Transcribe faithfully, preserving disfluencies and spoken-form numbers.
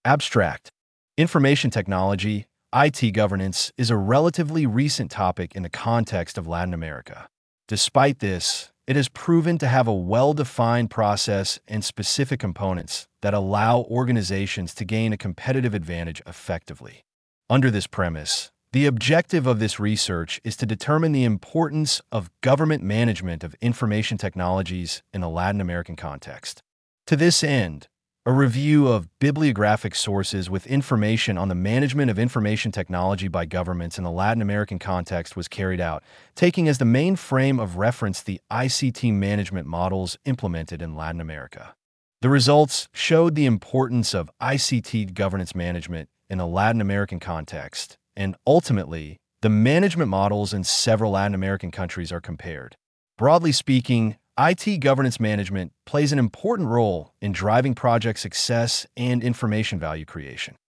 Abstract. Information technology, I T governance, is a relatively recent topic in the context of Latin America. Despite this, it has proven to have a well-defined process and specific components that allow organizations to gain a competitive advantage effectively. Under this premise, the objective of this research is to determine the importance of government management of information technologies in the Latin American context. To this end, a review of bibliographic sources with information on the management of information technology by governments in the Latin American context was carried out, taking as the main frame of reference the I C T management models implemented in Latin America. The results showed the importance of I C T governance management in the Latin American context, and ultimately, the management models in several Latin American countries are compared. Broadly speaking, I T governance management plays an important role in driving project success and information value creation.